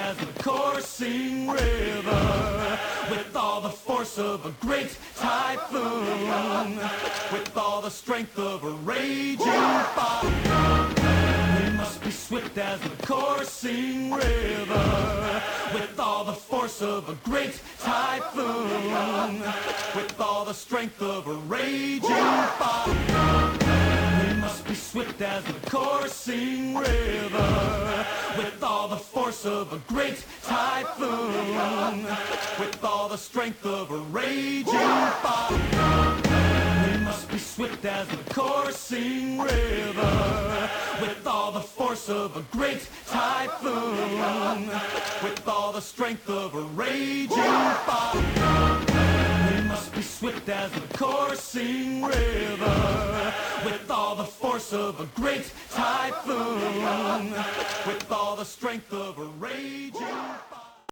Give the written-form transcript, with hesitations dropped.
as a coursing river, with all the force of a great typhoon, with all the strength of a raging fire. We must be swift as a coursing river, with all the force of a great typhoon, with all the strength of a raging fire. We must be swift as a coursing river, with all the force of a great typhoon, with all the strength of a raging fire. We must be swift as a coursing river, with all the force of a great typhoon, with all the strength of a raging fire. We must be swift as a coursing river, with all the force of a great typhoon, with all the strength of a raging fire.